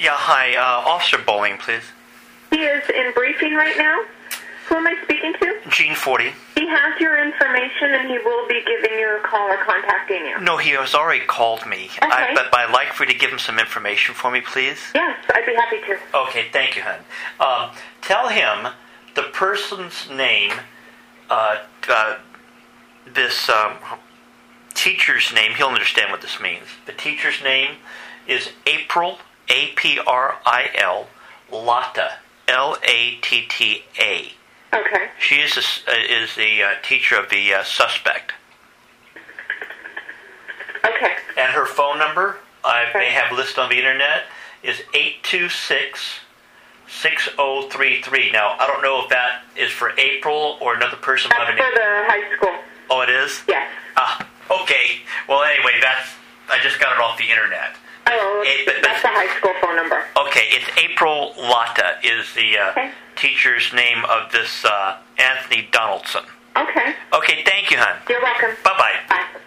Yeah, hi. Officer Bowling, please. He is in briefing right now. Who am I speaking to? Gene 40. He has your information, and he will be giving you a call or contacting you. No, he has already called me. Okay. But I'd like for you to give him some information for me, please. Yes, I'd be happy to. Okay, thank you, hon. Tell him the person's name, this teacher's name, he'll understand what this means. The teacher's name is April, A-P-R-I-L, Latta, L-A-T-T-A. Okay. She is the teacher of the suspect. Okay. And her phone number, I may have listed on the internet, is 826-6033. Now, I don't know if that is for April or another person. That's for the high school. Oh, it is? Yes. Okay. Well, anyway, I just got it off the internet. Oh, that's the high school phone number. Okay, it's April Latta is the teacher's name of this Anthony Donaldson. Okay. Okay, thank you, hon. You're welcome. Bye-bye. Bye.